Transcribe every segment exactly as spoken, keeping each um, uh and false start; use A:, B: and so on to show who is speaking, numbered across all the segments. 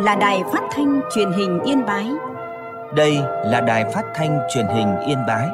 A: là Đài Phát thanh Truyền hình Yên Bái.
B: Đây là Đài Phát thanh Truyền hình Yên Bái.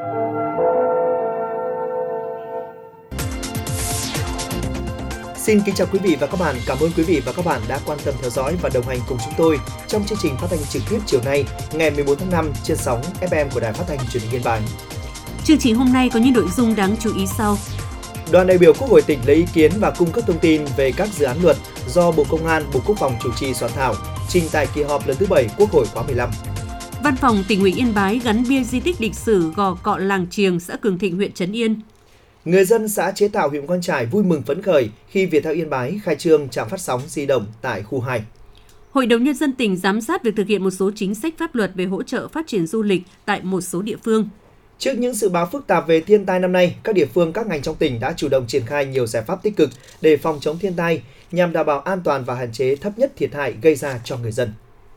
C: Xin kính chào quý vị và các bạn. Cảm ơn quý vị và các bạn đã quan tâm theo dõi và đồng hành cùng chúng tôi trong chương trình phát thanh trực tiếp chiều nay, ngày mười bốn tháng năm trên sóng ép em của Đài Phát thanh Truyền hình Yên Bái.
D: Chương trình hôm nay có những nội dung đáng chú ý sau.
C: Đoàn đại biểu Quốc hội tỉnh lấy ý kiến và cung cấp thông tin về các dự án luật do Bộ Công an, Bộ Quốc phòng chủ trì soạn thảo, trình tại kỳ họp lần thứ bảy Quốc hội khóa mười lăm.
D: Văn phòng Tỉnh ủy Yên Bái gắn bia di tích lịch sử Gò Cọ Làng Chiềng, xã Cường Thịnh, huyện Trấn Yên.
C: Người dân xã Chế Tạo, huyện Mù Cang Chải vui mừng phấn khởi khi Viettel Yên Bái khai trương trạm phát sóng di động tại khu hai.
D: Hội đồng Nhân dân tỉnh giám sát việc thực hiện một số chính sách pháp luật về hỗ trợ phát triển du lịch tại một số địa phương.
C: Trước những dự báo phức tạp về thiên tai năm nay, các địa phương, các ngành trong tỉnh đã chủ động triển khai nhiều giải pháp tích cực để phòng chống thiên tai nhằm đảm bảo an toàn và hạn chế thấp nhất thiệt hại gây ra cho người dân.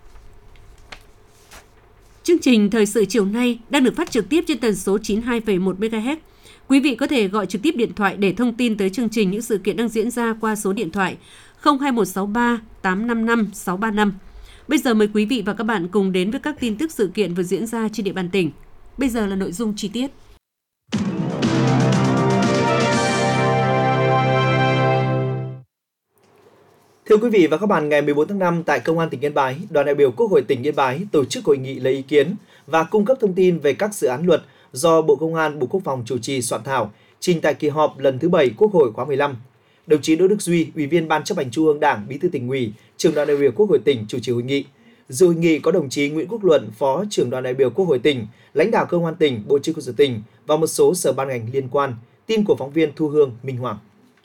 D: Chương trình Thời sự chiều nay đang được phát trực tiếp trên tần số chín mươi hai phẩy một mê ga héc. Quý vị có thể gọi trực tiếp điện thoại để thông tin tới chương trình những sự kiện đang diễn ra qua số điện thoại không hai một sáu ba tám năm năm sáu ba năm. Bây giờ mời quý vị và các bạn cùng đến với các tin tức sự kiện vừa diễn ra trên địa bàn tỉnh. Bây giờ là nội dung chi tiết.
C: Thưa quý vị và các bạn, ngày mười bốn tháng năm tại Công an tỉnh Yên Bái, đoàn đại biểu Quốc hội tỉnh Yên Bái tổ chức hội nghị lấy ý kiến và cung cấp thông tin về các dự án luật do Bộ Công an, Bộ Quốc phòng chủ trì soạn thảo, trình tại kỳ họp lần thứ bảy Quốc hội khóa mười lăm. Đồng chí Đỗ Đức Duy, Ủy viên Ban Chấp hành Trung ương Đảng, Bí thư Tỉnh ủy, Trưởng đoàn đại biểu Quốc hội tỉnh chủ trì hội nghị. Dự hội nghị có đồng chí Nguyễn Quốc Luận, Phó Trưởng đoàn đại biểu Quốc hội tỉnh, lãnh đạo Công an tỉnh, Bộ Chỉ huy quân sự tỉnh và một số sở ban ngành liên quan. Tin của phóng viên Thu Hương, Minh Hoàng.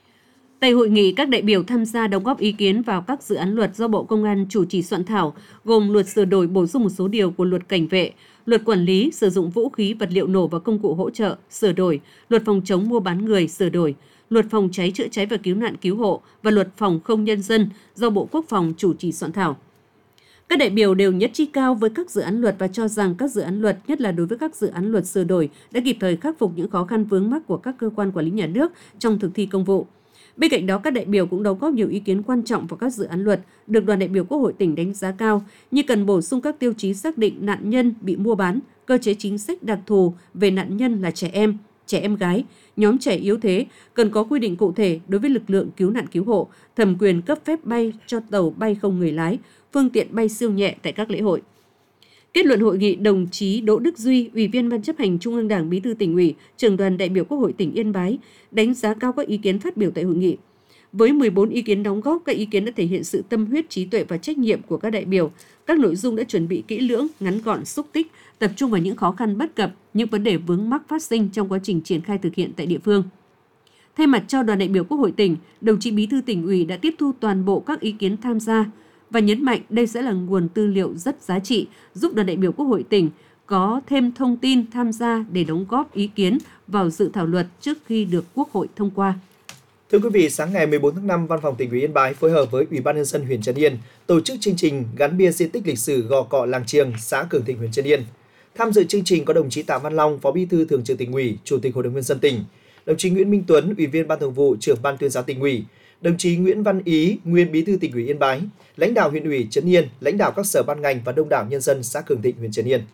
D: Tại hội nghị, các đại biểu tham gia đóng góp ý kiến vào các dự án luật do Bộ Công an chủ trì soạn thảo, gồm luật sửa đổi bổ sung một số điều của luật cảnh vệ, luật quản lý sử dụng vũ khí, vật liệu nổ và công cụ hỗ trợ sửa đổi, luật phòng chống mua bán người sửa đổi, luật phòng cháy chữa cháy và cứu nạn cứu hộ và luật phòng không nhân dân do Bộ Quốc phòng chủ trì soạn thảo. Các đại biểu đều nhất trí cao với các dự án luật và cho rằng các dự án luật, nhất là đối với các dự án luật sửa đổi, đã kịp thời khắc phục những khó khăn vướng mắc của các cơ quan quản lý nhà nước trong thực thi công vụ. Bên cạnh đó, các đại biểu cũng đóng góp nhiều ý kiến quan trọng vào các dự án luật được đoàn đại biểu Quốc hội tỉnh đánh giá cao, như cần bổ sung các tiêu chí xác định nạn nhân bị mua bán, cơ chế chính sách đặc thù về nạn nhân là trẻ em, trẻ em gái, nhóm trẻ yếu thế, cần có quy định cụ thể đối với lực lượng cứu nạn cứu hộ, thẩm quyền cấp phép bay cho tàu bay không người lái, phương tiện bay siêu nhẹ tại các lễ hội. Kết luận hội nghị, đồng chí Đỗ Đức Duy, Ủy viên Ban Chấp hành Trung ương Đảng, Bí thư Tỉnh ủy, Trưởng đoàn đại biểu Quốc hội tỉnh Yên Bái đánh giá cao các ý kiến phát biểu tại hội nghị. Với mười bốn ý kiến đóng góp, các ý kiến đã thể hiện sự tâm huyết, trí tuệ và trách nhiệm của các đại biểu. Các nội dung đã chuẩn bị kỹ lưỡng, ngắn gọn, xúc tích, tập trung vào những khó khăn bất cập, những vấn đề vướng mắc phát sinh trong quá trình triển khai thực hiện tại địa phương. Thay mặt cho đoàn đại biểu Quốc hội tỉnh, đồng chí Bí thư Tỉnh ủy đã tiếp thu toàn bộ các ý kiến tham gia và nhấn mạnh đây sẽ là nguồn tư liệu rất giá trị, giúp đoàn đại biểu Quốc hội tỉnh có thêm thông tin tham gia để đóng góp ý kiến vào dự thảo luật trước khi được Quốc hội thông qua.
C: Thưa quý vị, sáng ngày mười bốn tháng năm, Văn phòng Tỉnh ủy Yên Bái phối hợp với Ủy ban Nhân dân huyện Trấn Yên tổ chức chương trình gắn bia di tích lịch sử Gò Cọ Làng Chiềng, xã Cường Thịnh, huyện Trấn Yên. Tham dự chương trình có đồng chí Tạ Văn Long, Phó Bí thư Thường trực Tỉnh ủy, Chủ tịch Hội đồng Nhân dân tỉnh, đồng chí Nguyễn Minh Tuấn, Ủy viên Ban Thường vụ, Trưởng Ban Tuyên giáo Tỉnh ủy, đồng chí Nguyễn Văn Ý, nguyên Bí thư Tỉnh ủy Yên Bái, lãnh đạo huyện ủy Trấn Yên, lãnh đạo các sở ban ngành và đông đảo nhân dân xã Cường Thịnh, huyện Trấn Yên.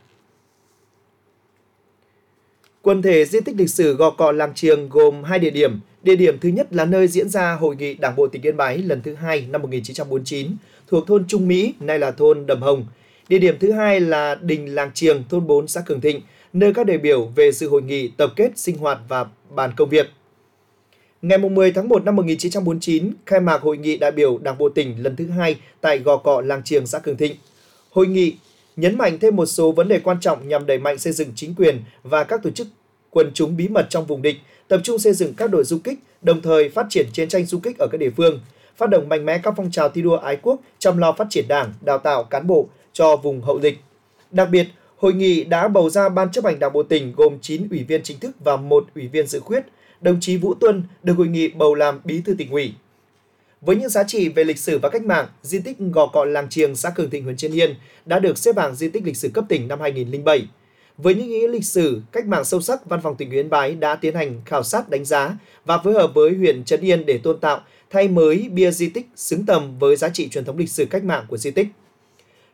C: Quần thể di tích lịch sử Gò Cọ Làng Chiềng gồm hai địa điểm. Địa điểm thứ nhất là nơi diễn ra Hội nghị Đảng bộ tỉnh Yên Bái lần thứ hai năm một nghìn chín trăm bốn mươi chín, thuộc thôn Trung Mỹ, nay là thôn Đầm Hồng. Địa điểm thứ hai là đình Làng Chiềng, thôn bốn, xã Cường Thịnh, nơi các đại biểu về dự hội nghị tập kết, sinh hoạt và bàn công việc. Ngày mười tháng một năm một nghìn chín trăm bốn mươi chín, khai mạc Hội nghị đại biểu Đảng bộ tỉnh lần thứ hai tại Gò Cọ Làng Chiềng, xã Cường Thịnh. Hội nghị nhấn mạnh thêm một số vấn đề quan trọng nhằm đẩy mạnh xây dựng chính quyền và các tổ chức quần chúng bí mật trong vùng địch, tập trung xây dựng các đội du kích, đồng thời phát triển chiến tranh du kích ở các địa phương, phát động mạnh mẽ các phong trào thi đua ái quốc, chăm lo phát triển Đảng, đào tạo cán bộ cho vùng hậu dịch. Đặc biệt, hội nghị đã bầu ra Ban Chấp hành Đảng bộ tỉnh gồm chín ủy viên chính thức và một ủy viên dự khuyết. Đồng chí Vũ Tuân được hội nghị bầu làm Bí thư Tỉnh ủy. Với những giá trị về lịch sử và cách mạng, di tích Gò Cọ Làng Chiềng, xã Cường Thịnh, huyện Trấn Yên đã được xếp hạng di tích lịch sử cấp tỉnh năm hai nghìn không trăm lẻ bảy. Với những ý nghĩa lịch sử, cách mạng sâu sắc, Văn phòng Tỉnh ủy Yên Bái đã tiến hành khảo sát, đánh giá và phối hợp với huyện Trấn Yên để tôn tạo, thay mới bia di tích xứng tầm với giá trị truyền thống lịch sử cách mạng của di tích.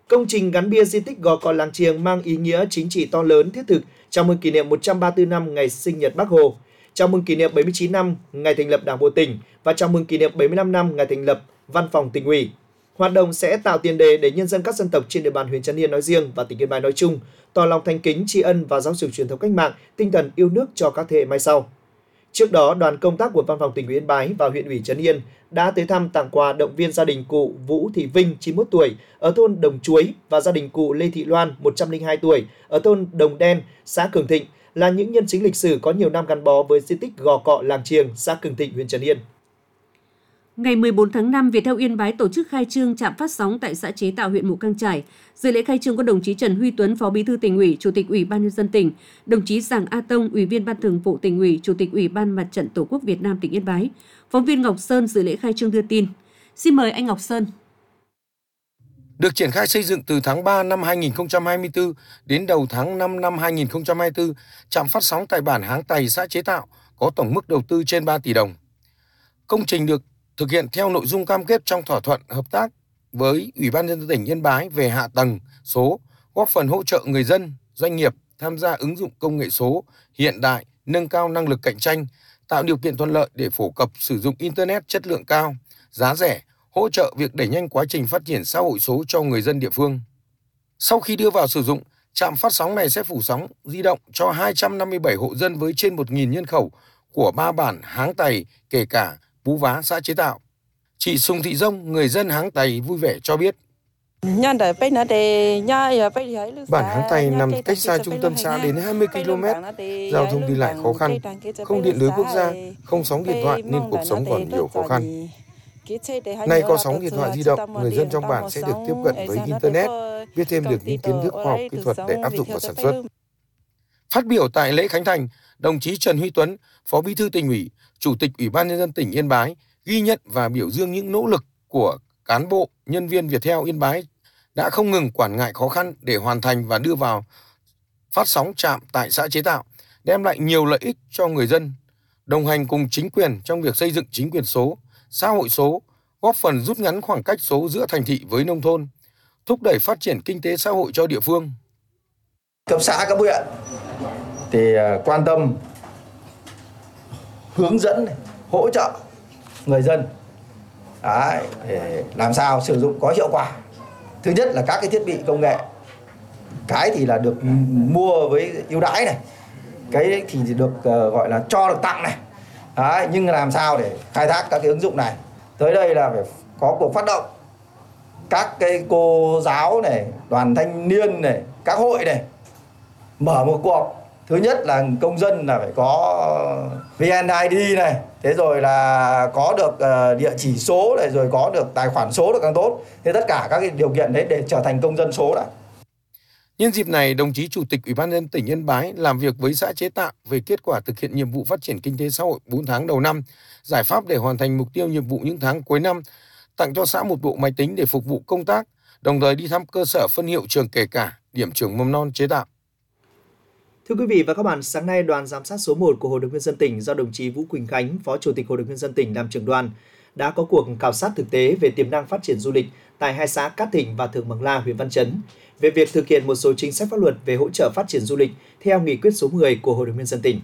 C: Công trình gắn bia di tích Gò Cò Làng Chiềng mang ý nghĩa chính trị to lớn thiết thực chào mừng kỷ niệm một trăm ba mươi tư năm ngày sinh nhật Bác Hồ, chào mừng kỷ niệm bảy mươi chín năm ngày thành lập Đảng bộ tỉnh và chào mừng kỷ niệm bảy mươi lăm năm ngày thành lập Văn phòng Tỉnh ủy. Hoạt động sẽ tạo tiền đề để nhân dân các dân tộc trên địa bàn huyện Trấn Yên nói riêng và tỉnh Yên Bái nói chung tỏ lòng thành kính tri ân và giáo dục truyền thống cách mạng, tinh thần yêu nước cho các thế hệ mai sau. Trước đó, đoàn công tác của Văn phòng Tỉnh ủy Yên Bái và huyện ủy Trấn Yên đã tới thăm tặng quà động viên gia đình cụ Vũ Thị Vinh, chín mươi mốt tuổi, ở thôn Đồng Chuối và gia đình cụ Lê Thị Loan, một trăm lẻ hai tuổi, ở thôn Đồng Đen, xã Cường Thịnh, là những nhân chứng lịch sử có nhiều năm gắn bó với di tích Gò Cọ Làng Chiềng, xã Cường Thịnh, huyện Trấn Yên.
D: Ngày mười bốn tháng năm, Viettel Yên Bái tổ chức khai trương trạm phát sóng tại xã Chế Tạo, huyện Mù Cang Chải. Dự lễ khai trương có đồng chí Trần Huy Tuấn, Phó Bí thư Tỉnh ủy, Chủ tịch Ủy ban Nhân dân tỉnh, đồng chí Giàng A Tông, Ủy viên Ban Thường vụ Tỉnh ủy, Chủ tịch Ủy ban Mặt trận Tổ quốc Việt Nam tỉnh Yên Bái. Phóng viên Ngọc Sơn dự lễ khai trương đưa tin. Xin mời anh Ngọc Sơn.
E: Được triển khai xây dựng từ tháng ba năm hai nghìn không trăm hai mươi tư đến đầu tháng năm năm hai nghìn không trăm hai mươi tư, trạm phát sóng tại bản Háng Tày, xã Chế Tạo có tổng mức đầu tư trên ba tỷ đồng. Công trình được thực hiện theo nội dung cam kết trong thỏa thuận hợp tác với Ủy ban Nhân dân tỉnh Yên Bái về hạ tầng số, góp phần hỗ trợ người dân, doanh nghiệp tham gia ứng dụng công nghệ số hiện đại, nâng cao năng lực cạnh tranh, tạo điều kiện thuận lợi để phổ cập sử dụng Internet chất lượng cao, giá rẻ, hỗ trợ việc đẩy nhanh quá trình phát triển xã hội số cho người dân địa phương. Sau khi đưa vào sử dụng, trạm phát sóng này sẽ phủ sóng di động cho hai trăm năm mươi bảy hộ dân với trên một nghìn nhân khẩu của ba bản Háng Tày, kể cả Pú Vá, xã Chế Tạo. Chị Sùng Thị Dông, người dân Háng Tày vui vẻ cho biết. Bản Háng Tày nằm cách xa trung tâm xã đến hai mươi ki lô mét, giao thông đi lại khó khăn, không điện lưới quốc gia, không sóng điện thoại nên cuộc sống còn nhiều khó khăn. Nay có sóng điện thoại di động, người dân trong bản sẽ được tiếp cận với Internet, biết thêm được những kiến thức khoa học kỹ thuật để áp dụng vào sản xuất. Phát biểu tại lễ khánh thành, đồng chí Trần Huy Tuấn, Phó Bí thư Tỉnh ủy, Chủ tịch Ủy ban Nhân dân tỉnh Yên Bái ghi nhận và biểu dương những nỗ lực của cán bộ, nhân viên Viettel Yên Bái đã không ngừng quản ngại khó khăn để hoàn thành và đưa vào phát sóng trạm tại xã Chế Tạo, đem lại nhiều lợi ích cho người dân, đồng hành cùng chính quyền trong việc xây dựng chính quyền số, xã hội số, góp phần rút ngắn khoảng cách số giữa thành thị với nông thôn, thúc đẩy phát triển kinh tế xã hội cho địa phương.
F: Cấp xã, cấp huyện thì quan tâm hướng dẫn, hỗ trợ người dân đấy, để làm sao sử dụng có hiệu quả. Thứ nhất là các cái thiết bị công nghệ, cái thì là được mua với ưu đãi này, cái thì được uh, gọi là cho được tặng này. Đấy, nhưng làm sao để khai thác các cái ứng dụng này. Tới đây là phải có cuộc phát động các cái cô giáo này, đoàn thanh niên này, các hội này mở một cuộc. Thứ nhất là công dân là phải có vê en i đê này, thế rồi là có được uh, địa chỉ số này, rồi có được tài khoản số được càng tốt. Thế tất cả các cái điều kiện đấy để trở thành công dân số đã.
E: Nhân dịp này, đồng chí Chủ tịch Ủy ban Nhân dân tỉnh Yên Bái làm việc với xã Chế Tạo về kết quả thực hiện nhiệm vụ phát triển kinh tế xã hội bốn tháng đầu năm, giải pháp để hoàn thành mục tiêu nhiệm vụ những tháng cuối năm, tặng cho xã một bộ máy tính để phục vụ công tác, đồng thời đi thăm cơ sở phân hiệu trường kể cả, điểm trường mầm non Chế Tạo.
C: Thưa quý vị và các bạn, sáng nay đoàn giám sát số một của Hội đồng Nhân dân tỉnh do đồng chí Vũ Quỳnh Khánh, Phó Chủ tịch Hội đồng Nhân dân tỉnh làm trưởng đoàn, đã có cuộc khảo sát thực tế về tiềm năng phát triển du lịch tại hai xã Cát Thịnh và Thượng Bằng La, huyện Văn Chấn, về việc thực hiện một số chính sách pháp luật về hỗ trợ phát triển du lịch theo nghị quyết số mười của Hội đồng Nhân dân tỉnh.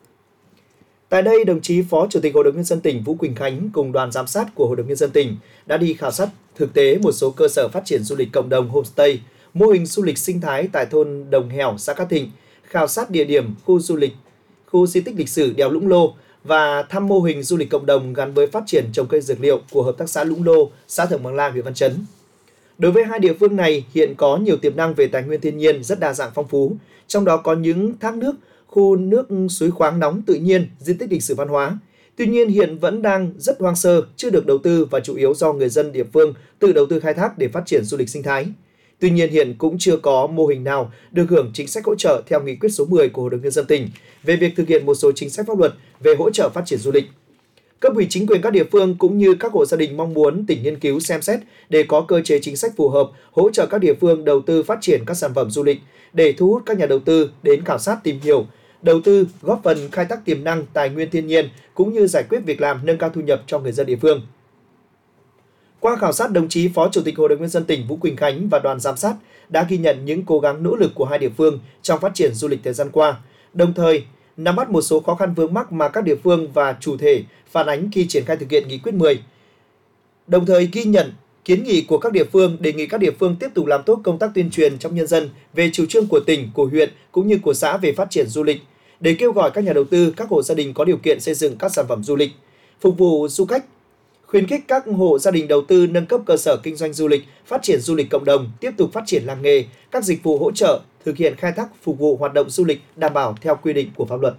C: Tại đây, đồng chí Phó Chủ tịch Hội đồng Nhân dân tỉnh Vũ Quỳnh Khánh cùng đoàn giám sát của Hội đồng Nhân dân tỉnh đã đi khảo sát thực tế một số cơ sở phát triển du lịch cộng đồng homestay, mô hình du lịch sinh thái tại thôn Đồng Hẻo, xã Cát Thịnh, khảo sát địa điểm khu du lịch, khu di tích lịch sử đèo Lũng Lô và thăm mô hình du lịch cộng đồng gắn với phát triển trồng cây dược liệu của Hợp tác xã Lũng Lô, xã Thượng Bằng La, huyện Văn Chấn. Đối với hai địa phương này, hiện có nhiều tiềm năng về tài nguyên thiên nhiên rất đa dạng phong phú, trong đó có những thác nước, khu nước suối khoáng nóng tự nhiên, di tích lịch sử văn hóa. Tuy nhiên hiện vẫn đang rất hoang sơ, chưa được đầu tư và chủ yếu do người dân địa phương tự đầu tư khai thác để phát triển du lịch sinh thái. Tuy nhiên hiện cũng chưa có mô hình nào được hưởng chính sách hỗ trợ theo nghị quyết số mười của Hội đồng Nhân dân tỉnh về việc thực hiện một số chính sách pháp luật về hỗ trợ phát triển du lịch. Cấp ủy chính quyền các địa phương cũng như các hộ gia đình mong muốn tỉnh nghiên cứu xem xét để có cơ chế chính sách phù hợp hỗ trợ các địa phương đầu tư phát triển các sản phẩm du lịch để thu hút các nhà đầu tư đến khảo sát tìm hiểu, đầu tư góp phần khai thác tiềm năng tài nguyên thiên nhiên cũng như giải quyết việc làm nâng cao thu nhập cho người dân địa phương. Qua khảo sát, đồng chí Phó Chủ tịch Hội đồng Nhân dân tỉnh Vũ Quỳnh Khánh và đoàn giám sát đã ghi nhận những cố gắng nỗ lực của hai địa phương trong phát triển du lịch thời gian qua, đồng thời nắm bắt một số khó khăn vướng mắc mà các địa phương và chủ thể phản ánh khi triển khai thực hiện nghị quyết mười. Đồng thời ghi nhận kiến nghị của các địa phương, đề nghị các địa phương tiếp tục làm tốt công tác tuyên truyền trong nhân dân về chủ trương của tỉnh, của huyện cũng như của xã về phát triển du lịch, để kêu gọi các nhà đầu tư, các hộ gia đình có điều kiện xây dựng các sản phẩm du lịch, phục vụ du khách, khuyến khích các hộ gia đình đầu tư nâng cấp cơ sở kinh doanh du lịch, phát triển du lịch cộng đồng, tiếp tục phát triển làng nghề, các dịch vụ hỗ trợ, thực hiện khai thác phục vụ hoạt động du lịch đảm bảo theo quy định của pháp luật.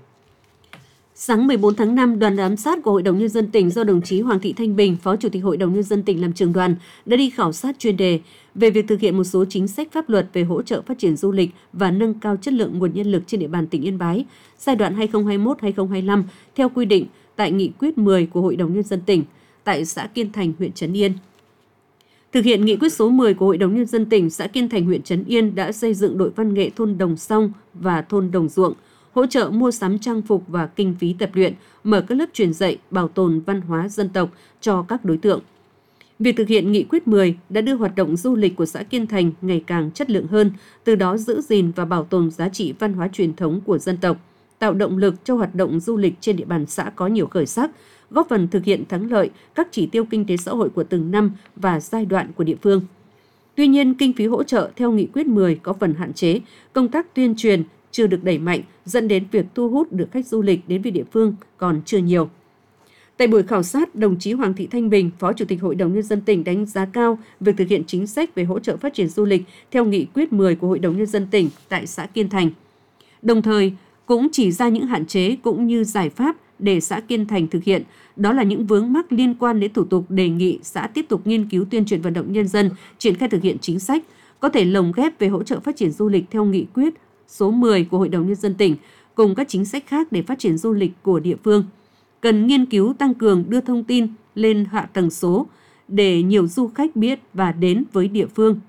D: Sáng mười bốn tháng năm, đoàn giám sát của Hội đồng Nhân dân tỉnh do đồng chí Hoàng Thị Thanh Bình, Phó Chủ tịch Hội đồng Nhân dân tỉnh làm trưởng đoàn, đã đi khảo sát chuyên đề về việc thực hiện một số chính sách pháp luật về hỗ trợ phát triển du lịch và nâng cao chất lượng nguồn nhân lực trên địa bàn tỉnh Yên Bái giai đoạn hai nghìn không trăm hai mươi mốt đến hai nghìn không trăm hai mươi lăm theo quy định tại Nghị quyết mười của Hội đồng Nhân dân tỉnh tại xã Kiên Thành, huyện Trấn Yên. Thực hiện nghị quyết số mười của Hội đồng Nhân dân tỉnh, xã Kiên Thành, huyện Trấn Yên đã xây dựng đội văn nghệ thôn Đồng Song và thôn Đồng Ruộng, hỗ trợ mua sắm trang phục và kinh phí tập luyện, mở các lớp truyền dạy, bảo tồn văn hóa dân tộc cho các đối tượng. Việc thực hiện nghị quyết mười đã đưa hoạt động du lịch của xã Kiên Thành ngày càng chất lượng hơn, từ đó giữ gìn và bảo tồn giá trị văn hóa truyền thống của dân tộc, tạo động lực cho hoạt động du lịch trên địa bàn xã có nhiều khởi sắc, góp phần thực hiện thắng lợi các chỉ tiêu kinh tế xã hội của từng năm và giai đoạn của địa phương. Tuy nhiên, kinh phí hỗ trợ theo nghị quyết mười có phần hạn chế, công tác tuyên truyền chưa được đẩy mạnh, dẫn đến việc thu hút được khách du lịch đến với địa phương còn chưa nhiều. Tại buổi khảo sát, đồng chí Hoàng Thị Thanh Bình, Phó Chủ tịch Hội đồng Nhân dân tỉnh đánh giá cao việc thực hiện chính sách về hỗ trợ phát triển du lịch theo nghị quyết mười của Hội đồng Nhân dân tỉnh tại xã Kiên Thành. Đồng thời, cũng chỉ ra những hạn chế cũng như giải pháp để xã Kiên Thành thực hiện, đó là những vướng mắc liên quan đến thủ tục, đề nghị xã tiếp tục nghiên cứu tuyên truyền vận động nhân dân, triển khai thực hiện chính sách, có thể lồng ghép về hỗ trợ phát triển du lịch theo nghị quyết số mười của Hội đồng Nhân dân tỉnh, cùng các chính sách khác để phát triển du lịch của địa phương. Cần nghiên cứu tăng cường đưa thông tin lên hạ tầng số để nhiều du khách biết và đến với địa phương.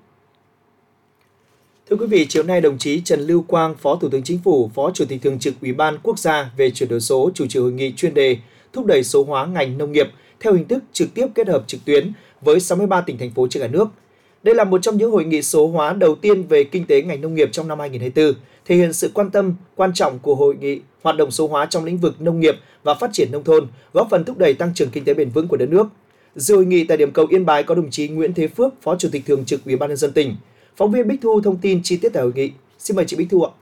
C: Thưa quý vị, chiều nay đồng chí Trần Lưu Quang, Phó Thủ tướng Chính phủ, Phó Chủ tịch Thường trực Ủy ban Quốc gia về chuyển đổi số chủ trì hội nghị chuyên đề thúc đẩy số hóa ngành nông nghiệp theo hình thức trực tiếp kết hợp trực tuyến với sáu mươi ba tỉnh thành phố trên cả nước. Đây là một trong những hội nghị số hóa đầu tiên về kinh tế ngành nông nghiệp trong năm hai nghìn không trăm hai mươi tư, thể hiện sự quan tâm, quan trọng của hội nghị hoạt động số hóa trong lĩnh vực nông nghiệp và phát triển nông thôn, góp phần thúc đẩy tăng trưởng kinh tế bền vững của đất nước. Dự hội nghị tại điểm cầu Yên Bái có đồng chí Nguyễn Thế Phước, Phó Chủ tịch Thường trực Ủy ban Nhân dân tỉnh. Phóng viên Bích Thu thông tin chi tiết tại hội nghị. Xin mời chị Bích Thu ạ.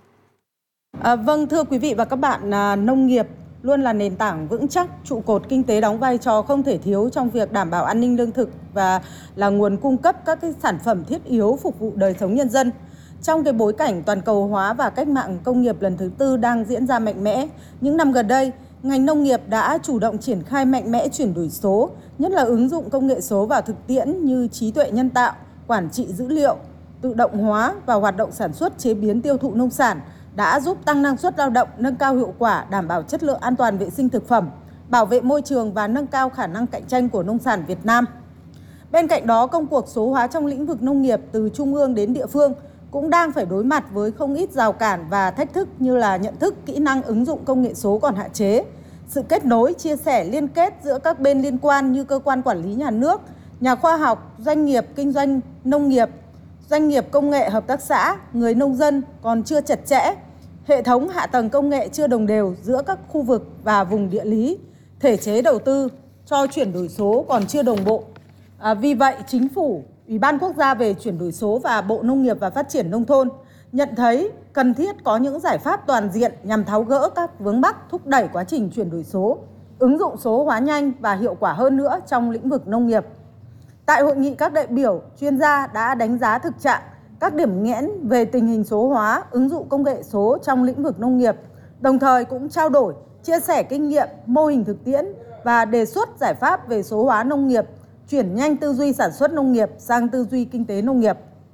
G: À, vâng, thưa quý vị và các bạn, à, nông nghiệp luôn là nền tảng vững chắc, trụ cột kinh tế đóng vai trò không thể thiếu trong việc đảm bảo an ninh lương thực và là nguồn cung cấp các cái sản phẩm thiết yếu phục vụ đời sống nhân dân. Trong cái bối cảnh toàn cầu hóa và cách mạng công nghiệp lần thứ tư đang diễn ra mạnh mẽ, những năm gần đây, ngành nông nghiệp đã chủ động triển khai mạnh mẽ chuyển đổi số, nhất là ứng dụng công nghệ số vào thực tiễn như trí tuệ nhân tạo, quản trị dữ liệu, tự động hóa và hoạt động sản xuất, chế biến, tiêu thụ nông sản đã giúp tăng năng suất lao động, nâng cao hiệu quả, đảm bảo chất lượng an toàn vệ sinh thực phẩm, bảo vệ môi trường và nâng cao khả năng cạnh tranh của nông sản Việt Nam. Bên cạnh đó, công cuộc số hóa trong lĩnh vực nông nghiệp từ trung ương đến địa phương cũng đang phải đối mặt với không ít rào cản và thách thức như là nhận thức, kỹ năng ứng dụng công nghệ số còn hạn chế, sự kết nối, chia sẻ, liên kết giữa các bên liên quan như cơ quan quản lý nhà nước, nhà khoa học, doanh nghiệp kinh doanh nông nghiệp, doanh nghiệp công nghệ, hợp tác xã, người nông dân còn chưa chặt chẽ, hệ thống hạ tầng công nghệ chưa đồng đều giữa các khu vực và vùng địa lý, thể chế đầu tư cho chuyển đổi số còn chưa đồng bộ. À, vì vậy, Chính phủ, Ủy ban Quốc gia về chuyển đổi số và Bộ Nông nghiệp và Phát triển Nông thôn nhận thấy cần thiết có những giải pháp toàn diện nhằm tháo gỡ các vướng mắc, thúc đẩy quá trình chuyển đổi số, ứng dụng số hóa nhanh và hiệu quả hơn nữa trong lĩnh vực nông nghiệp. Tại hội nghị, các đại biểu, chuyên gia đã đánh giá thực trạng, các điểm nghẽn về tình hình số hóa, ứng dụng công nghệ số trong lĩnh vực nông nghiệp, đồng thời cũng trao đổi, chia sẻ kinh nghiệm, mô hình thực tiễn và đề xuất giải pháp về số hóa nông nghiệp, chuyển nhanh tư duy sản xuất nông nghiệp sang tư duy kinh tế nông nghiệp.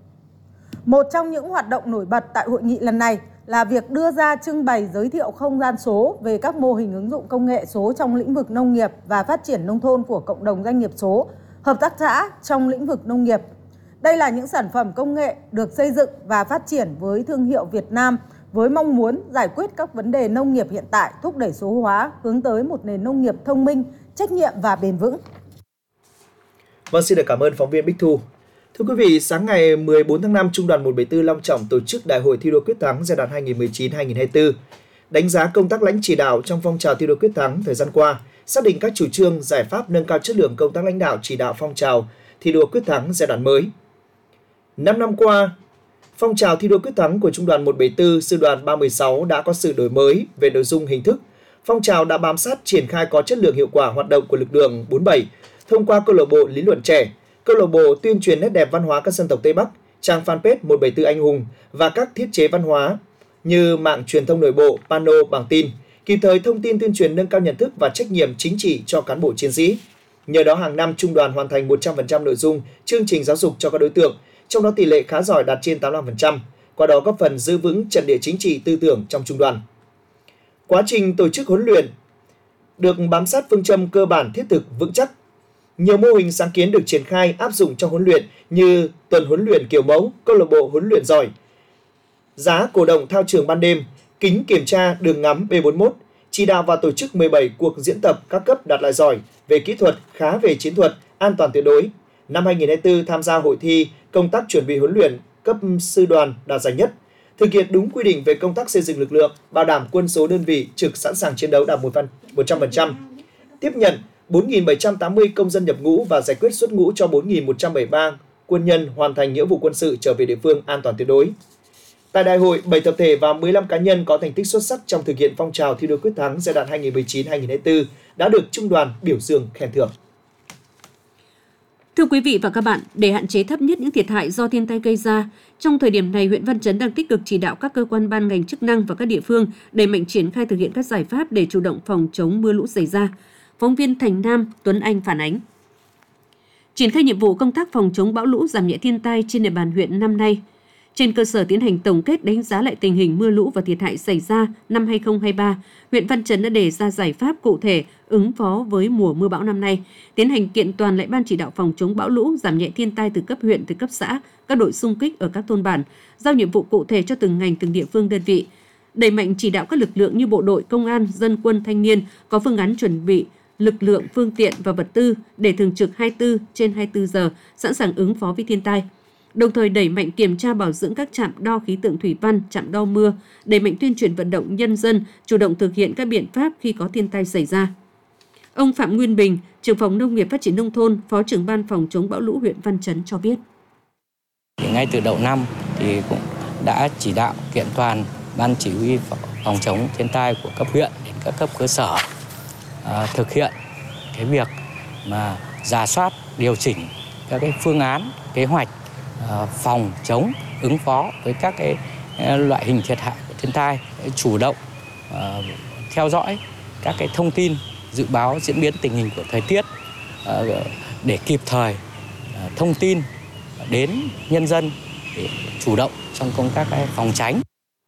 G: Một trong những hoạt động nổi bật tại hội nghị lần này là việc đưa ra trưng bày giới thiệu không gian số về các mô hình ứng dụng công nghệ số trong lĩnh vực nông nghiệp và phát triển nông thôn của cộng đồng doanh nghiệp số, hợp tác xã trong lĩnh vực nông nghiệp. Đây là những sản phẩm công nghệ được xây dựng và phát triển với thương hiệu Việt Nam với mong muốn giải quyết các vấn đề nông nghiệp hiện tại, thúc đẩy số hóa, hướng tới một nền nông nghiệp thông minh, trách nhiệm và bền vững.
C: Vâng, xin được cảm ơn phóng viên Bích Thu. Thưa quý vị, sáng ngày mười bốn tháng năm, Trung đoàn một bảy tư long trọng tổ chức Đại hội thi đua quyết thắng giai đoạn hai nghìn không trăm mười chín đến hai nghìn không trăm hai mươi tư. Đánh giá công tác lãnh chỉ đạo trong phong trào thi đua quyết thắng thời gian qua, xác định các chủ trương, giải pháp nâng cao chất lượng công tác lãnh đạo chỉ đạo phong trào thi đua quyết thắng giai đoạn mới. Năm năm qua, phong trào thi đua quyết thắng của Trung đoàn một bảy tư, Sư đoàn ba mươi sáu đã có sự đổi mới về nội dung, hình thức. Phong trào đã bám sát triển khai có chất lượng hiệu quả hoạt động của lực lượng bốn mươi bảy thông qua câu lạc bộ lý luận trẻ, câu lạc bộ tuyên truyền nét đẹp văn hóa các dân tộc Tây Bắc, trang fanpage một bảy tư anh hùng và các thiết chế văn hóa như mạng truyền thông nội bộ, pano, bảng tin, kịp thời thông tin tuyên truyền nâng cao nhận thức và trách nhiệm chính trị cho cán bộ chiến sĩ. Nhờ đó hàng năm Trung đoàn hoàn thành một trăm phần trăm nội dung chương trình giáo dục cho các đối tượng, trong đó tỷ lệ khá giỏi đạt trên tám mươi lăm phần trăm, qua đó góp phần giữ vững trận địa chính trị tư tưởng trong Trung đoàn. Quá trình tổ chức huấn luyện được bám sát phương châm cơ bản, thiết thực, vững chắc. Nhiều mô hình sáng kiến được triển khai áp dụng trong huấn luyện như tuần huấn luyện kiểu mẫu, câu lạc bộ huấn luyện giỏi, giá cổ động thao trường ban đêm, kính kiểm tra đường ngắm B bốn mươi mốt, chỉ đạo và tổ chức mười bảy cuộc diễn tập các cấp đạt loại giỏi về kỹ thuật, khá về chiến thuật, an toàn tuyệt đối. Năm hai nghìn không trăm hai mươi tư tham gia hội thi công tác chuẩn bị huấn luyện cấp sư đoàn đạt giải nhất, thực hiện đúng quy định về công tác xây dựng lực lượng, bảo đảm quân số đơn vị trực sẵn sàng chiến đấu đạt một trăm phần trăm. Tiếp nhận bốn nghìn bảy trăm tám mươi công dân nhập ngũ và giải quyết xuất ngũ cho bốn nghìn một trăm bảy mươi ba quân nhân hoàn thành nghĩa vụ quân sự trở về địa phương an toàn tuyệt đối. Tại đại hội, bảy tập thể và mười lăm cá nhân có thành tích xuất sắc trong thực hiện phong trào thi đua quyết thắng giai đoạn hai nghìn không trăm mười chín đến hai nghìn không trăm hai mươi tư đã được Trung đoàn biểu dương khen thưởng.
D: Thưa quý vị và các bạn, để hạn chế thấp nhất những thiệt hại do thiên tai gây ra, trong thời điểm này, huyện Văn Chấn đang tích cực chỉ đạo các cơ quan ban ngành chức năng và các địa phương đẩy mạnh triển khai thực hiện các giải pháp để chủ động phòng chống mưa lũ xảy ra. Phóng viên Thành Nam, Tuấn Anh phản ánh. Triển khai nhiệm vụ công tác phòng chống bão lũ, giảm nhẹ thiên tai trên địa bàn huyện năm nay. Trên cơ sở tiến hành tổng kết đánh giá lại tình hình mưa lũ và thiệt hại xảy ra năm hai nghìn không trăm hai mươi ba, huyện Văn Chấn đã đề ra giải pháp cụ thể ứng phó với mùa mưa bão năm nay, tiến hành kiện toàn lại ban chỉ đạo phòng chống bão lũ, giảm nhẹ thiên tai từ cấp huyện, từ cấp xã, các đội xung kích ở các thôn bản, giao nhiệm vụ cụ thể cho từng ngành, từng địa phương, đơn vị, đẩy mạnh chỉ đạo các lực lượng như bộ đội, công an, dân quân, thanh niên có phương án chuẩn bị lực lượng, phương tiện và vật tư để thường trực hai mươi tư trên hai mươi tư giờ, sẵn sàng ứng phó với thiên tai. Đồng thời đẩy mạnh kiểm tra bảo dưỡng các trạm đo khí tượng thủy văn, trạm đo mưa, đẩy mạnh tuyên truyền vận động nhân dân chủ động thực hiện các biện pháp khi có thiên tai xảy ra. Ông Phạm Nguyên Bình, trưởng phòng Nông nghiệp Phát triển Nông thôn, Phó trưởng ban phòng chống bão lũ huyện Văn Chấn cho biết.
H: Ngay từ đầu năm thì cũng đã chỉ đạo kiện toàn ban chỉ huy phòng chống thiên tai của cấp huyện đến các cấp cơ sở à, thực hiện cái việc mà rà soát, điều chỉnh các cái phương án, kế hoạch phòng chống ứng phó với các cái loại hình thiệt hại của thiên tai, chủ động uh, theo dõi các cái thông tin dự báo diễn biến tình hình của thời tiết uh, để kịp thời uh, thông tin đến nhân dân để chủ động trong công tác phòng tránh.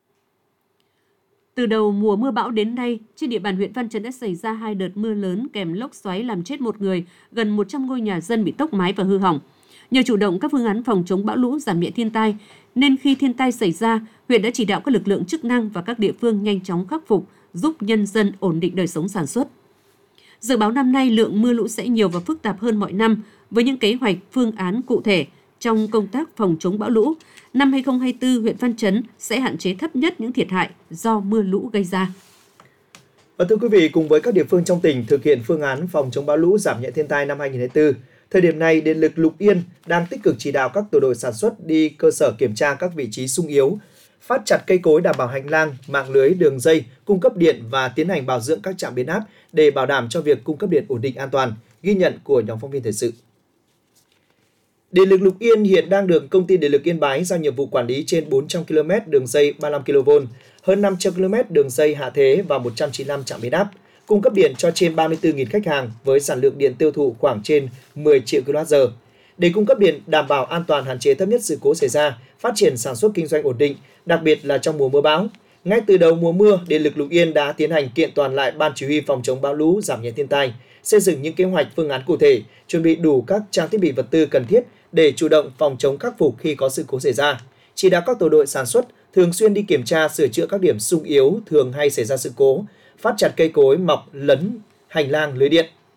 D: Từ đầu mùa mưa bão đến nay, trên địa bàn huyện Văn Chấn đã xảy ra hai đợt mưa lớn kèm lốc xoáy làm chết một người, gần một trăm ngôi nhà dân bị tốc mái và hư hỏng. Nhờ chủ động các phương án phòng chống bão lũ, giảm nhẹ thiên tai, nên khi thiên tai xảy ra, huyện đã chỉ đạo các lực lượng chức năng và các địa phương nhanh chóng khắc phục, giúp nhân dân ổn định đời sống sản xuất. Dự báo năm nay lượng mưa lũ sẽ nhiều và phức tạp hơn mọi năm, với những kế hoạch, phương án cụ thể trong công tác phòng chống bão lũ. Năm hai nghìn không trăm hai mươi tư, huyện Văn Chấn sẽ hạn chế thấp nhất những thiệt hại do mưa lũ gây ra.
C: Và thưa quý vị, cùng với các địa phương trong tỉnh thực hiện phương án phòng chống bão lũ, giảm nhẹ thiên tai năm hai nghìn không trăm hai mươi tư, thời điểm này, Điện lực Lục Yên đang tích cực chỉ đạo các tổ đội sản xuất đi cơ sở kiểm tra các vị trí xung yếu, phát chặt cây cối đảm bảo hành lang, mạng lưới, đường dây, cung cấp điện và tiến hành bảo dưỡng các trạm biến áp để bảo đảm cho việc cung cấp điện ổn định, an toàn. Ghi nhận của nhóm phóng viên thời sự. Điện lực Lục Yên hiện đang được Công ty Điện lực Yên Bái giao nhiệm vụ quản lý trên bốn trăm ki lô mét đường dây ba mươi lăm ki lô vôn, hơn năm trăm ki lô mét đường dây hạ thế và một trăm chín mươi lăm trạm biến áp, cung cấp điện cho trên ba mươi tư nghìn khách hàng với sản lượng điện tiêu thụ khoảng trên mười triệu ki lô oát giờ. Để cung cấp điện đảm bảo an toàn, hạn chế thấp nhất sự cố xảy ra, phát triển sản xuất kinh doanh ổn định, đặc biệt là trong mùa mưa bão. Ngay từ đầu mùa mưa, Điện lực Lục Yên đã tiến hành kiện toàn lại ban chỉ huy phòng chống bão lũ, giảm nhẹ thiên tai, xây dựng những kế hoạch, phương án cụ thể, chuẩn bị đủ các trang thiết bị vật tư cần thiết để chủ động phòng chống, khắc phục khi có sự cố xảy ra. Chỉ đạo các tổ đội sản xuất thường xuyên đi kiểm tra, sửa chữa các điểm xung yếu thường hay xảy ra sự cố, phát chặt cây cối mọc lấn hành lang lưới điện,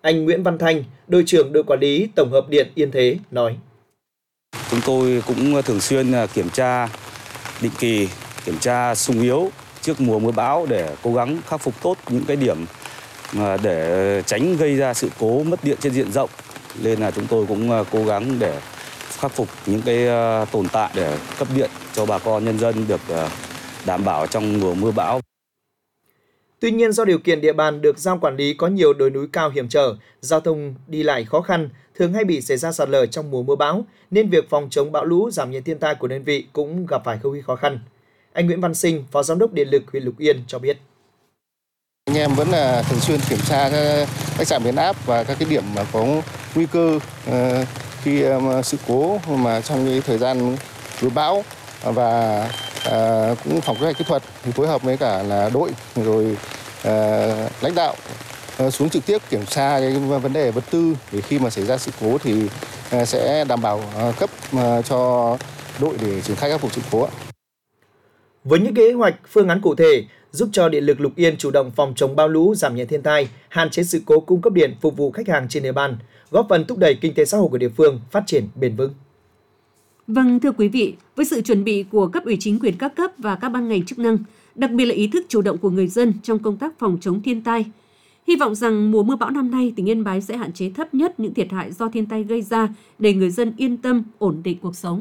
C: Anh Nguyễn Văn Thanh, đội trưởng đội quản lý tổng hợp điện Yên Thế nói:
I: Chúng tôi cũng thường xuyên kiểm tra định kỳ, kiểm tra xung yếu trước mùa mưa bão để cố gắng khắc phục tốt những cái điểm mà để tránh gây ra sự cố mất điện trên diện rộng. Nên là chúng tôi cũng cố gắng để khắc phục những cái tồn tại để cấp điện cho bà con nhân dân được đảm bảo trong mùa mưa bão.
C: Tuy nhiên, do điều kiện địa bàn được giao quản lý có nhiều đồi núi cao hiểm trở, giao thông đi lại khó khăn, thường hay bị xảy ra sạt lở trong mùa mưa bão, nên việc phòng chống bão lũ, giảm nhẹ thiên tai của đơn vị cũng gặp phải không ít khó khăn. Anh Nguyễn Văn Sinh, Phó Giám đốc Điện lực huyện Lục Yên cho biết:
J: Anh em vẫn là thường xuyên kiểm tra các, các trạm biến áp và các cái điểm mà có nguy cơ uh, khi um, sự cố mà trong cái thời gian mưa bão, và uh, cũng phòng kế hoạch kỹ thuật thì phối hợp với cả là đội rồi uh, lãnh đạo uh, xuống trực tiếp kiểm tra cái vấn đề vật tư để khi mà xảy ra sự cố thì uh, sẽ đảm bảo uh, cấp uh, cho đội để triển khai khắc phục sự cố.
C: Với những kế hoạch phương án cụ thể giúp cho Điện lực Lục Yên chủ động phòng chống bão lũ, giảm nhẹ thiên tai, hạn chế sự cố cung cấp điện phục vụ khách hàng trên địa bàn, góp phần thúc đẩy kinh tế xã hội của địa phương phát triển bền vững.
D: Vâng, thưa quý vị, với sự chuẩn bị của cấp ủy chính quyền các cấp và các ban ngành chức năng, đặc biệt là ý thức chủ động của người dân trong công tác phòng chống thiên tai, hy vọng rằng mùa mưa bão năm nay tỉnh Yên Bái sẽ hạn chế thấp nhất những thiệt hại do thiên tai gây ra để người dân yên tâm, ổn định cuộc sống.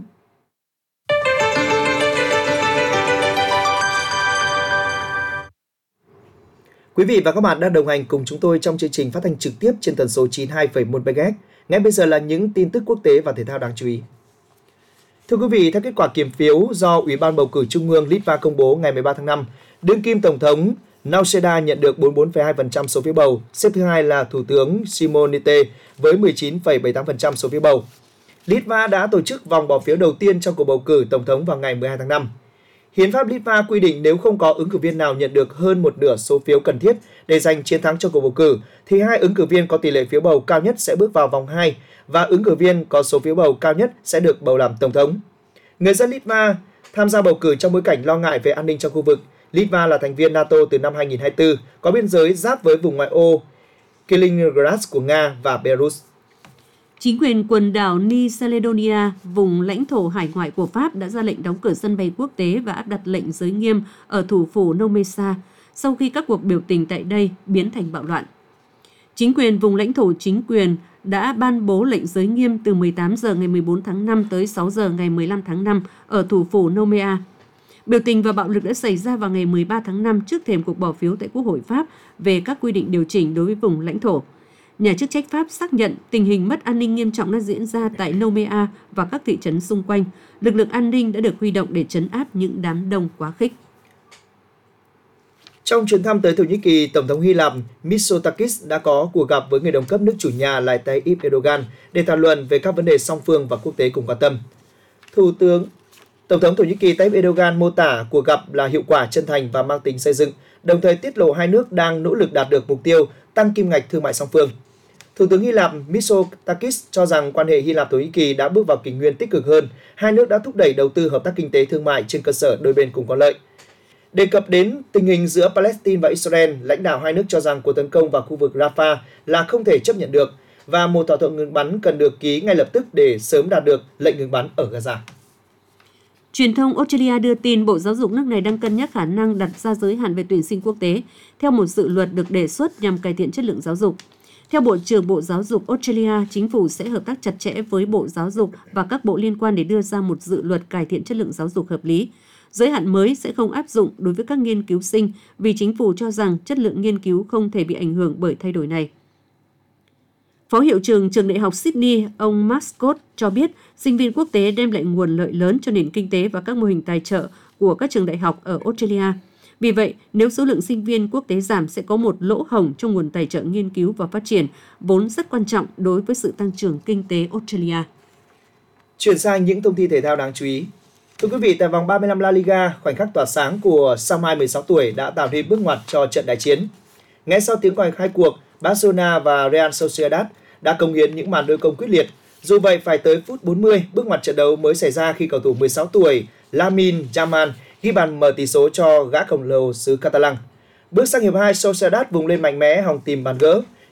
C: Quý vị và các bạn đang đồng hành cùng chúng tôi trong chương trình phát thanh trực tiếp trên tần số chín mươi hai phẩy một mê ga héc. Ngay bây giờ là những tin tức quốc tế và thể thao đáng chú ý. Thưa quý vị, theo kết quả kiểm phiếu do Ủy ban bầu cử Trung ương Litva công bố ngày mười ba tháng năm, đương kim Tổng thống Nauseda nhận được bốn mươi bốn phẩy hai phần trăm số phiếu bầu, xếp thứ hai là Thủ tướng Simonite với mười chín phẩy bảy mươi tám phần trăm số phiếu bầu. Litva đã tổ chức vòng bỏ phiếu đầu tiên trong cuộc bầu cử Tổng thống vào ngày mười hai tháng năm. Hiến pháp Litva quy định nếu không có ứng cử viên nào nhận được hơn một nửa số phiếu cần thiết để giành chiến thắng trong cuộc bầu cử, thì hai ứng cử viên có tỷ lệ phiếu bầu cao nhất sẽ bước vào vòng hai và ứng cử viên có số phiếu bầu cao nhất sẽ được bầu làm Tổng thống. Người dân Litva tham gia bầu cử trong bối cảnh lo ngại về an ninh trong khu vực. Litva là thành viên NATO từ năm hai nghìn không trăm hai mươi tư, có biên giới giáp với vùng ngoại ô Kaliningrad của Nga và Belarus.
D: Chính quyền quần đảo New Caledonia, vùng lãnh thổ hải ngoại của Pháp đã ra lệnh đóng cửa sân bay quốc tế và áp đặt lệnh giới nghiêm ở thủ phủ Nomesa sau khi các cuộc biểu tình tại đây biến thành bạo loạn. Chính quyền vùng lãnh thổ chính quyền đã ban bố lệnh giới nghiêm từ mười tám giờ ngày mười bốn tháng năm tới sáu giờ ngày mười lăm tháng năm ở thủ phủ Nomea. Biểu tình và bạo lực đã xảy ra vào ngày mười ba tháng năm trước thềm cuộc bỏ phiếu tại Quốc hội Pháp về các quy định điều chỉnh đối với vùng lãnh thổ. Nhà chức trách Pháp xác nhận tình hình mất an ninh nghiêm trọng đã diễn ra tại Nomea và các thị trấn xung quanh. Lực lượng an ninh đã được huy động để trấn áp những đám đông quá khích.
C: Trong chuyến thăm tới Thổ Nhĩ Kỳ, Tổng thống Hy Lạp Mitsotakis đã có cuộc gặp với người đồng cấp nước chủ nhà là Tayyip Erdogan để thảo luận về các vấn đề song phương và quốc tế cùng quan tâm. Thủ tướng Tổng thống Thổ Nhĩ Kỳ Tayyip Erdogan mô tả cuộc gặp là hiệu quả, chân thành và mang tính xây dựng, đồng thời tiết lộ hai nước đang nỗ lực đạt được mục tiêu tăng kim ngạch thương mại song phương. Thủ tướng Hy Lạp Mitsotakis cho rằng quan hệ Hy Lạp-Thổ Nhĩ Kỳ đã bước vào kỷ nguyên tích cực hơn, hai nước đã thúc đẩy đầu tư hợp tác kinh tế thương mại trên cơ sở đôi bên cùng có lợi. Đề cập đến tình hình giữa Palestine và Israel, lãnh đạo hai nước cho rằng cuộc tấn công vào khu vực Rafah là không thể chấp nhận được và một thỏa thuận ngừng bắn cần được ký ngay lập tức để sớm đạt được lệnh ngừng bắn ở Gaza.
D: Truyền thông Australia đưa tin Bộ Giáo dục nước này đang cân nhắc khả năng đặt ra giới hạn về tuyển sinh quốc tế theo một dự luật được đề xuất nhằm cải thiện chất lượng giáo dục. Theo Bộ trưởng Bộ Giáo dục Australia, chính phủ sẽ hợp tác chặt chẽ với Bộ Giáo dục và các bộ liên quan để đưa ra một dự luật cải thiện chất lượng giáo dục hợp lý. Giới hạn mới sẽ không áp dụng đối với các nghiên cứu sinh vì chính phủ cho rằng chất lượng nghiên cứu không thể bị ảnh hưởng bởi thay đổi này. Phó hiệu trưởng trường đại học Sydney, ông Mark Scott cho biết sinh viên quốc tế đem lại nguồn lợi lớn cho nền kinh tế và các mô hình tài trợ của các trường đại học ở Australia. Vì vậy, nếu số lượng sinh viên quốc tế giảm sẽ có một lỗ hổng trong nguồn tài trợ nghiên cứu và phát triển, vốn rất quan trọng đối với sự tăng trưởng kinh tế Australia.
C: Chuyển sang những thông tin thể thao đáng chú ý. Thưa quý vị, tại vòng ba mươi lăm La Liga, khoảnh khắc tỏa sáng của Sao Mai mười sáu tuổi đã tạo nên bước ngoặt cho trận đại chiến. Ngay sau tiếng còi khai cuộc, Barcelona và Real Sociedad đã cống hiến những màn đối công quyết liệt. Dù vậy, phải tới phút bốn mươi, bước ngoặt trận đấu mới xảy ra khi cầu thủ mười sáu tuổi Lamine Yamal ghi bàn mở tỷ số cho gã khổng lồ xứ Catalan. Bước sang hiệp hai, Sociedad vùng lên mạnh mẽ hòng tìm bàn gỡ,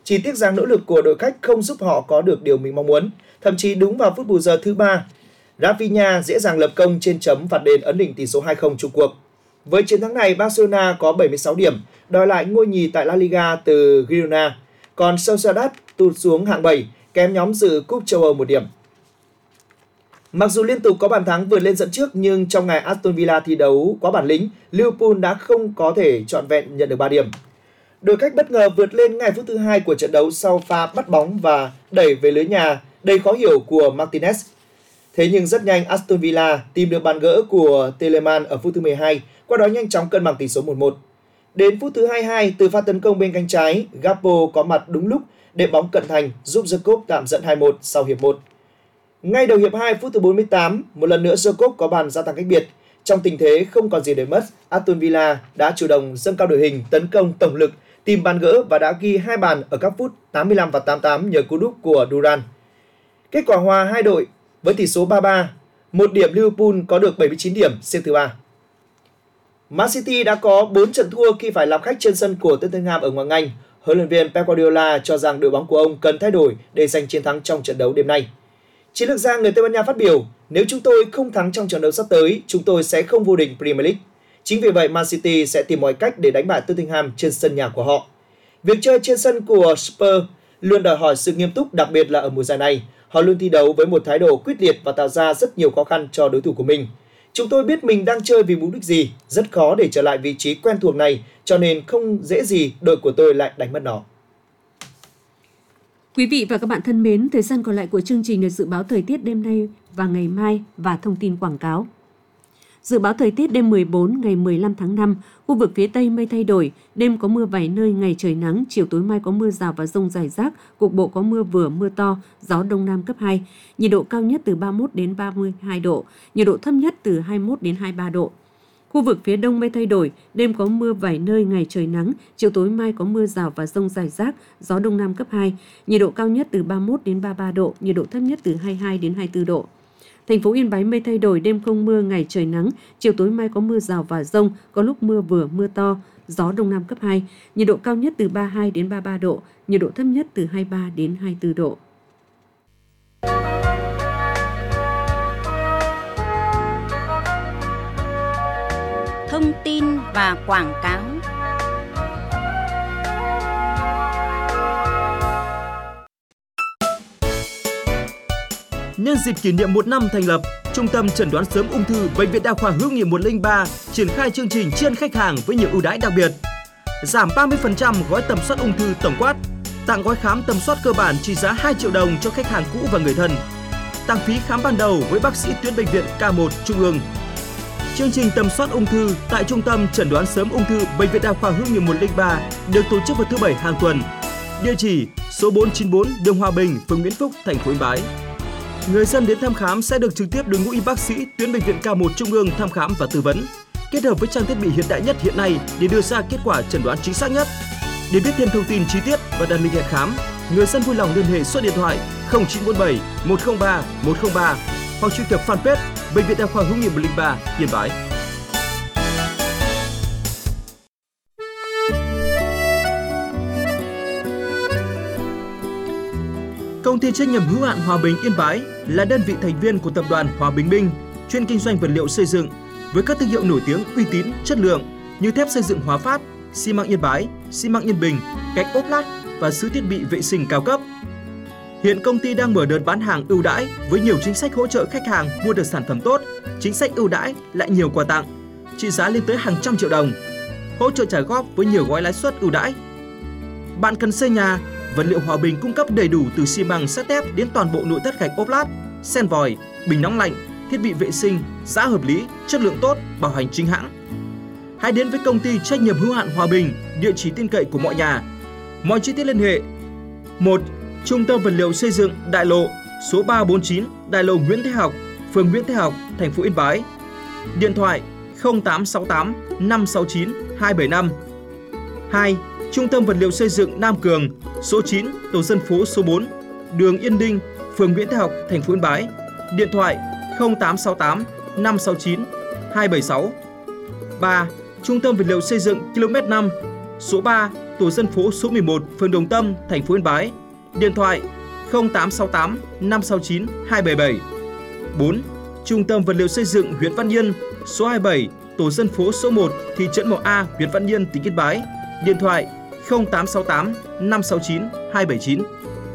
C: Chỉ tiếc rằng nỗ lực của đội khách không giúp họ có được điều mình mong muốn. Thậm chí đúng vào phút bù giờ thứ ba, Rafinha dễ dàng lập công trên chấm phạt đền ấn định tỷ số hai không chung cuộc. Với chiến thắng này, Barcelona có bảy mươi sáu điểm, đòi lại ngôi nhì tại La Liga từ Girona. Còn Sociedad tụt xuống hạng bảy, kém nhóm dự cúp châu Âu một điểm. Mặc dù liên tục có bàn thắng vượt lên dẫn trước, nhưng trong ngày Aston Villa thi đấu quá bản lĩnh, Liverpool đã không có thể trọn vẹn nhận được ba điểm. Đội khách bất ngờ vượt lên ngay phút thứ hai của trận đấu sau pha bắt bóng và đẩy về lưới nhà đầy khó hiểu của Martinez. Thế nhưng rất nhanh Aston Villa tìm được bàn gỡ của Tielemans ở phút thứ mười hai, qua đó nhanh chóng cân bằng tỷ số một một. Đến phút thứ hai mươi hai, từ pha tấn công bên cánh trái, Gakpo có mặt đúng lúc để bóng cận thành giúp Jacob tạm dẫn hai một sau hiệp một. Ngay đầu hiệp hai, phút thứ bốn mươi tám, một lần nữa Jacob có bàn gia tăng cách biệt. Trong tình thế không còn gì để mất, Aston Villa đã chủ động dâng cao đội hình, tấn công tổng lực, tìm bàn gỡ và đã ghi hai bàn ở các phút tám mươi lăm và tám mươi tám nhờ cú đúp của Duran. Kết quả hòa hai đội với tỷ số ba ba, một điểm Liverpool có được bảy mươi chín điểm, xếp thứ ba. Man City đã có bốn trận thua khi phải làm khách trên sân của Tottenham ở ngoại hạng Anh. Huấn luyện viên Pep Guardiola cho rằng đội bóng của ông cần thay đổi để giành chiến thắng trong trận đấu đêm nay. Chiến lược gia người Tây Ban Nha phát biểu, nếu chúng tôi không thắng trong trận đấu sắp tới, chúng tôi sẽ không vô địch Premier League. Chính vì vậy, Man City sẽ tìm mọi cách để đánh bại Tottenham trên sân nhà của họ. Việc chơi trên sân của Spurs luôn đòi hỏi sự nghiêm túc, đặc biệt là ở mùa giải này. Họ luôn thi đấu với một thái độ quyết liệt và tạo ra rất nhiều khó khăn cho đối thủ của mình. Chúng tôi biết mình đang chơi vì mục đích gì, rất khó để trở lại vị trí quen thuộc này, cho nên không dễ gì đội của tôi lại đánh mất nó.
D: Quý vị và các bạn thân mến, thời gian còn lại của chương trình là dự báo thời tiết đêm nay và ngày mai và thông tin quảng cáo. Dự báo thời tiết đêm mười bốn ngày mười lăm tháng năm, khu vực phía Tây mây thay đổi, đêm có mưa vài nơi, ngày trời nắng, chiều tối mai có mưa rào và dông rải rác, cục bộ có mưa vừa mưa to, gió đông nam cấp hai, nhiệt độ cao nhất từ ba mươi mốt đến ba mươi hai độ, nhiệt độ thấp nhất từ hai mươi mốt đến hai mươi ba độ. Khu vực phía Đông mây thay đổi, đêm có mưa vài nơi, ngày trời nắng, chiều tối mai có mưa rào và dông rải rác, gió đông nam cấp hai, nhiệt độ cao nhất từ ba mươi mốt đến ba mươi ba độ, nhiệt độ thấp nhất từ hai mươi hai đến hai mươi tư độ. Thành phố Yên Bái mây thay đổi, đêm không mưa, ngày trời nắng, chiều tối mai có mưa rào và dông, có lúc mưa vừa mưa to, gió đông nam cấp hai, nhiệt độ cao nhất từ ba mươi hai đến ba mươi ba độ, nhiệt độ thấp nhất từ hai mươi ba đến hai mươi tư độ.
A: Thông tin và quảng cáo.
K: Nhân dịp kỷ niệm một năm thành lập, Trung tâm Chẩn đoán sớm ung thư Bệnh viện Đa khoa Hữu nghị một không ba triển khai chương trình tri ân khách hàng với nhiều ưu đãi đặc biệt. Giảm ba mươi phần trăm gói tầm soát ung thư tổng quát, tặng gói khám tầm soát cơ bản trị giá hai triệu đồng cho khách hàng cũ và người thân. Tặng phí khám ban đầu với bác sĩ tuyến bệnh viện K một Trung ương. Chương trình tầm soát ung thư tại Trung tâm Chẩn đoán sớm ung thư Bệnh viện Đa khoa Hữu nghị một không ba được tổ chức vào thứ Bảy hàng tuần. Địa chỉ số bốn chín bốn đường Hòa Bình, phường Nguyễn Phúc, thành phố Yên Bái. Người dân đến thăm khám sẽ được trực tiếp đội ngũ y bác sĩ tuyến bệnh viện K một Trung ương thăm khám và tư vấn, kết hợp với trang thiết bị hiện đại nhất hiện nay để đưa ra kết quả chẩn đoán chính xác nhất. Để biết thêm thông tin chi tiết và đặt lịch hẹn khám, người dân vui lòng liên hệ số điện thoại không chín bốn bảy một không ba một không ba hoặc truy cập fanpage Bệnh viện Đa khoa Hữu nghị một không ba Yên Bái. Công ty trách nhiệm hữu hạn Hòa Bình Yên Bái là đơn vị thành viên của tập đoàn Hòa Bình Minh, chuyên kinh doanh vật liệu xây dựng với các thương hiệu nổi tiếng, uy tín, chất lượng như thép xây dựng Hòa Phát, xi măng Yên Bái, xi măng Yên Bình, gạch ốp lát và sứ thiết bị vệ sinh cao cấp. Hiện công ty đang mở đợt bán hàng ưu đãi với nhiều chính sách hỗ trợ khách hàng mua được sản phẩm tốt, chính sách ưu đãi lại nhiều quà tặng, trị giá lên tới hàng trăm triệu đồng, hỗ trợ trả góp với nhiều gói lãi suất ưu đãi. Bạn cần xây nhà, vật liệu Hòa Bình cung cấp đầy đủ từ xi măng, sắt thép đến toàn bộ nội thất gạch ốp lát, sen vòi, bình nóng lạnh, thiết bị vệ sinh, giá hợp lý, chất lượng tốt, bảo hành chính hãng. Hãy đến với công ty trách nhiệm hữu hạn Hòa Bình, địa chỉ tin cậy của mọi nhà. Mọi chi tiết liên hệ: một. Trung tâm vật liệu xây dựng Đại lộ, số ba bốn chín, Đại lộ Nguyễn Thế Học, phường Nguyễn Thế Học, thành phố Yên Bái. Điện thoại không tám sáu tám năm sáu chín hai bảy năm. hai. Trung tâm vật liệu xây dựng Nam Cường, số chín, tổ dân phố số bốn, đường Yên Đinh, phường Nguyễn Thế Học, thành phố Yên Bái. Điện thoại không tám sáu tám năm sáu chín hai bảy sáu. ba. Trung tâm vật liệu xây dựng ki lô mét năm, số ba, tổ dân phố số mười một, phường Đồng Tâm, thành phố Yên Bái. Điện thoại không tám sáu tám năm sáu chín hai bảy bảy. bốn. Trung tâm vật liệu xây dựng huyện Văn Yên, số hai mươi bảy, tổ dân phố số một, thị trấn Mậu A, huyện Văn Yên, tỉnh Yên Bái. Điện thoại không tám sáu tám năm sáu chín hai bảy chín.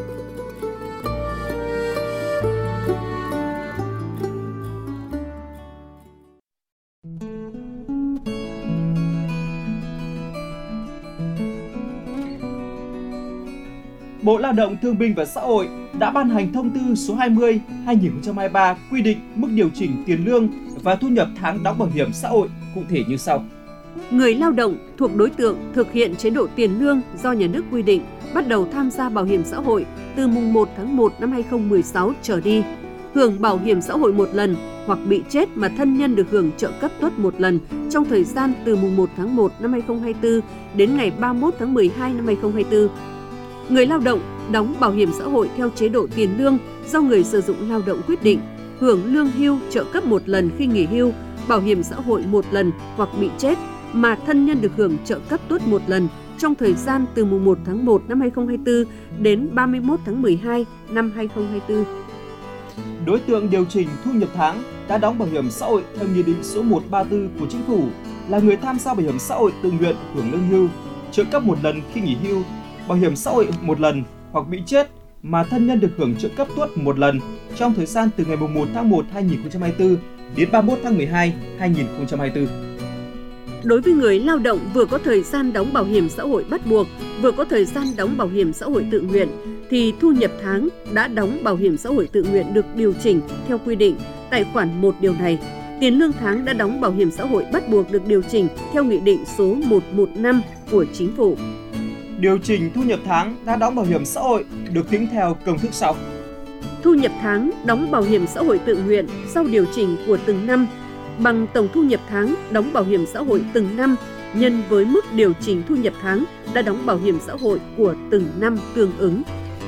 K: Bộ Lao động Thương binh và Xã hội đã ban hành thông tư số hai mươi trên hai nghìn không trăm hai mươi ba quy định mức điều chỉnh tiền lương và thu nhập tháng đóng bảo hiểm xã hội cụ thể như sau.
D: Người lao động thuộc đối tượng thực hiện chế độ tiền lương do nhà nước quy định bắt đầu tham gia bảo hiểm xã hội từ mùng một tháng một năm hai nghìn không trăm mười sáu trở đi, hưởng bảo hiểm xã hội một lần hoặc bị chết mà thân nhân được hưởng trợ cấp tuất một lần trong thời gian từ mùng một tháng một năm hai nghìn không trăm hai mươi tư đến ngày ba mươi mốt tháng mười hai năm hai nghìn không trăm hai mươi tư. Người lao động đóng bảo hiểm xã hội theo chế độ tiền lương do người sử dụng lao động quyết định, hưởng lương hưu trợ cấp một lần khi nghỉ hưu, bảo hiểm xã hội một lần hoặc bị chết mà thân nhân được hưởng trợ cấp tuất một lần trong thời gian từ mùng một tháng một năm hai nghìn không trăm hai mươi tư đến ba mươi mốt tháng mười hai năm hai nghìn không trăm hai mươi tư.
K: Đối tượng điều chỉnh thu nhập tháng đã đóng bảo hiểm xã hội theo Nghị định số một trăm ba mươi tư của Chính phủ là người tham gia bảo hiểm xã hội tự nguyện hưởng lương hưu, trợ cấp một lần khi nghỉ hưu, bảo hiểm xã hội một lần hoặc bị chết mà thân nhân được hưởng trợ cấp tuất một lần trong thời gian từ ngày mùng một tháng một năm hai nghìn không trăm hai mươi tư đến ba mươi mốt tháng mười hai năm hai nghìn không trăm hai mươi tư.
D: Đối với người lao động vừa có thời gian đóng bảo hiểm xã hội bắt buộc, vừa có thời gian đóng bảo hiểm xã hội tự nguyện, thì thu nhập tháng đã đóng bảo hiểm xã hội tự nguyện được điều chỉnh theo quy định tại khoản một điều này. Tiền lương tháng đã đóng bảo hiểm xã hội bắt buộc được điều chỉnh theo Nghị định số một trăm mười lăm của Chính phủ.
K: Điều chỉnh thu nhập tháng đã đóng bảo hiểm xã hội được tính theo công thức sau.
D: Thu nhập tháng đóng bảo hiểm xã hội tự nguyện sau điều chỉnh của từng năm bằng tổng thu nhập tháng đóng bảo hiểm xã hội từng năm nhân với mức điều chỉnh thu nhập tháng đã đóng bảo hiểm xã hội của từng năm tương ứng.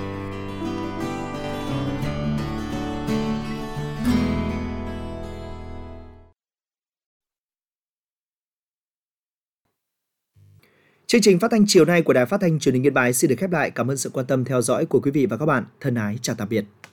C: Chương trình phát thanh chiều nay của Đài Phát thanh Truyền hình Yên Bái xin được khép lại. Cảm ơn sự quan tâm theo dõi của quý vị và các bạn. Thân ái chào tạm biệt.